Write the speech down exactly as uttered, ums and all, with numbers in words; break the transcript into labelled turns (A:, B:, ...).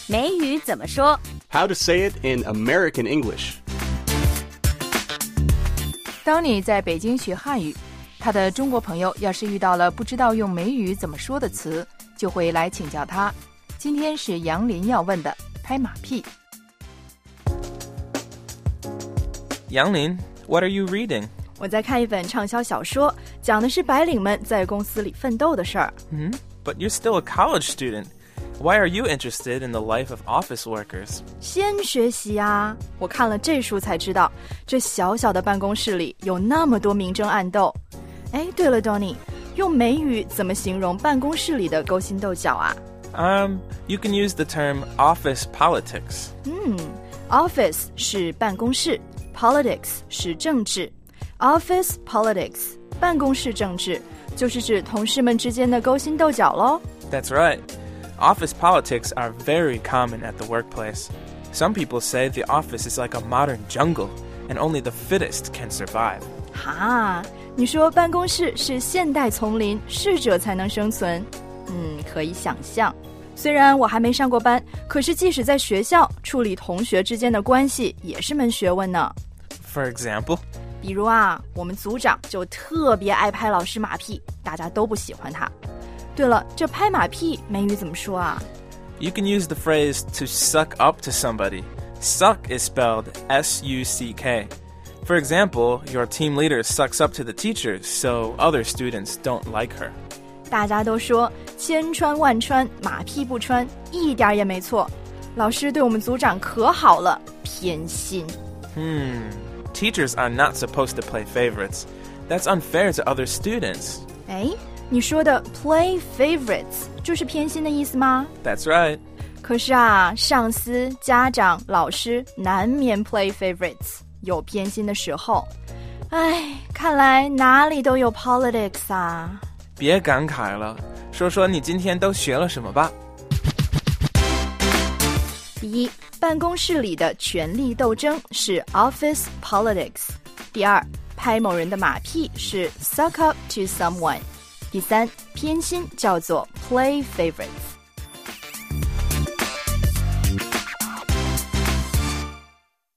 A: 美语怎么说
B: How to say it in American English.
C: 当你在北京学汉语，他的中国朋友要是遇到了不知道用美语怎么说的词，就会来请教他。今天是杨林要问的拍马屁。
D: 杨林 what are you reading?
E: 我在看一本畅销小说，讲的是白领们在公司里奋斗的事儿。
D: Mm-hmm. But you're still a college student. Why are you interested in the life of office workers?
E: 先学习啊！我看了这书才知道，这小小的办公室里有那么多明争暗斗。哎，对了 Donnie， 用美语怎么形容办公室里的勾心斗角啊？
D: Um, you can use the term office politics.
E: 嗯 Office 是办公室， Politics 是政治。 Office politics 办公室政治就是指同事们之间的勾心斗角咯。
D: That's right. Office politics are very common at the workplace. Some people say the office is like a modern jungle, and only the fittest can survive.
E: 哈，你说办公室是现代丛林，适者才能生存。嗯，可以想象。虽然我还没上过班，可是即使在学校，处理同学之间的关系也是门学问呢。
D: For example?
E: 比如啊，我们组长就特别爱拍老师马屁，大家都不喜欢他。对了，这拍马屁美语怎么说啊？
D: You can use the phrase to suck up to somebody. Suck is spelled S U C K. For example, your team leader sucks up to the teacher, so other students don't like her.
E: 大家都说千穿万穿，马屁不穿，一点也没错。老师对我们组长可好了，偏心。
D: Hmm, teachers are not supposed to play favorites. That's unfair to other students.
E: 哎，你说的 play favorites 就是偏心的意思吗？
D: That's right.
E: 可是啊，上司、家长、老师难免 play favorites， 有偏心的时候。哎，看来哪里都有 politics 啊。
D: 别感慨了，说说你今天都学了什么吧。
E: 第一，办公室里的权力斗争是 office politics。第二，拍某人的马屁是 suck up to someone。第三，偏心叫做 play favorites。